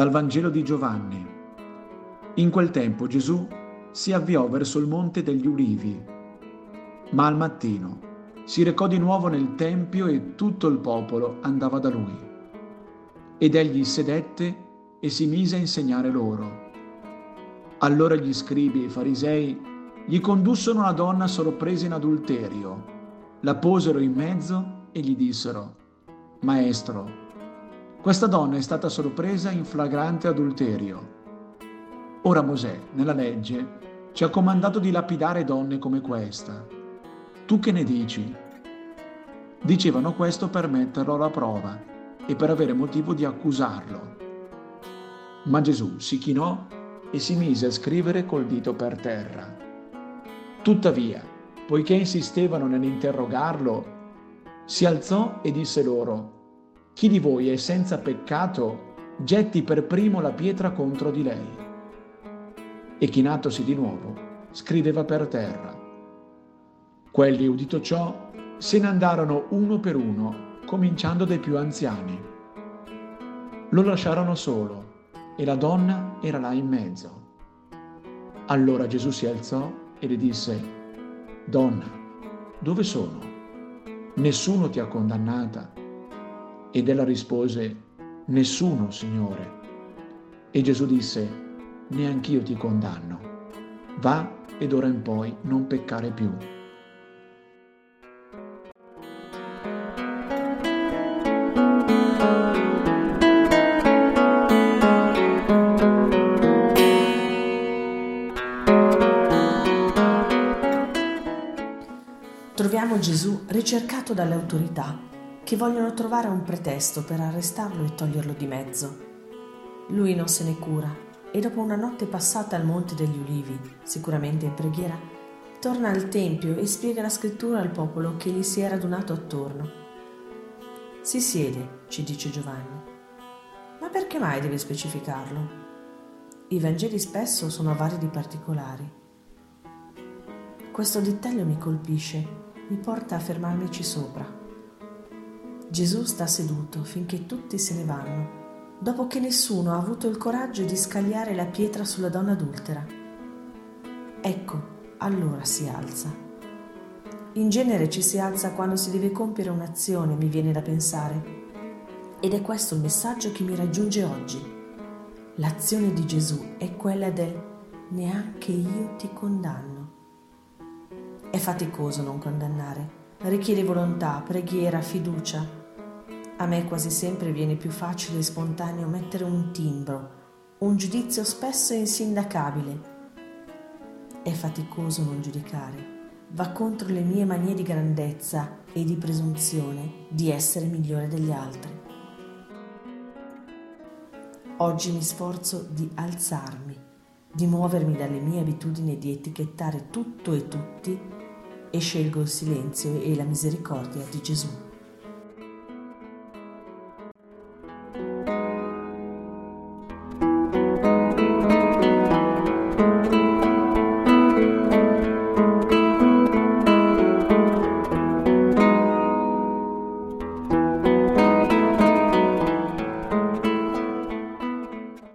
Dal Vangelo di Giovanni. In quel tempo Gesù si avviò verso il Monte degli Ulivi, ma al mattino si recò di nuovo nel Tempio e tutto il popolo andava da lui. Ed egli sedette e si mise a insegnare loro. Allora gli scribi e i farisei gli condussero una donna sorpresa in adulterio, la posero in mezzo e gli dissero: Maestro, questa donna è stata sorpresa in flagrante adulterio. Ora Mosè, nella legge, ci ha comandato di lapidare donne come questa. Tu che ne dici? Dicevano questo per metterlo alla prova e per avere motivo di accusarlo. Ma Gesù si chinò e si mise a scrivere col dito per terra. Tuttavia, poiché insistevano nell'interrogarlo, si alzò e disse loro: Chi di voi è senza peccato, getti per primo la pietra contro di lei. E chinatosi di nuovo, scriveva per terra. Quelli, udito ciò, se ne andarono uno per uno, cominciando dai più anziani. Lo lasciarono solo, e la donna era là in mezzo. Allora Gesù si alzò e le disse: Donna, dove sono? Nessuno ti ha condannata? Ed ella rispose: Nessuno, Signore. E Gesù disse: Neanch'io ti condanno. Va e d'ora in poi non peccare più. Troviamo Gesù ricercato dalle autorità che vogliono trovare un pretesto per arrestarlo e toglierlo di mezzo. Lui non se ne cura e dopo una notte passata al Monte degli Ulivi, sicuramente in preghiera, torna al Tempio e spiega la scrittura al popolo che gli si è radunato attorno. Si siede, ci dice Giovanni. Ma perché mai deve specificarlo? I Vangeli spesso sono avvari di particolari. Questo dettaglio mi colpisce, mi porta a fermarmici sopra. Gesù sta seduto finché tutti se ne vanno, dopo che nessuno ha avuto il coraggio di scagliare la pietra sulla donna adultera. Ecco, allora si alza. In genere ci si alza quando si deve compiere un'azione, mi viene da pensare. Ed è questo il messaggio che mi raggiunge oggi. L'azione di Gesù è quella del neanche io ti condanno. È faticoso non condannare, richiede volontà, preghiera, fiducia. A me quasi sempre viene più facile e spontaneo mettere un timbro, un giudizio spesso insindacabile. È faticoso non giudicare, va contro le mie manie di grandezza e di presunzione di essere migliore degli altri. Oggi mi sforzo di alzarmi, di muovermi dalle mie abitudini di etichettare tutto e tutti e scelgo il silenzio e la misericordia di Gesù.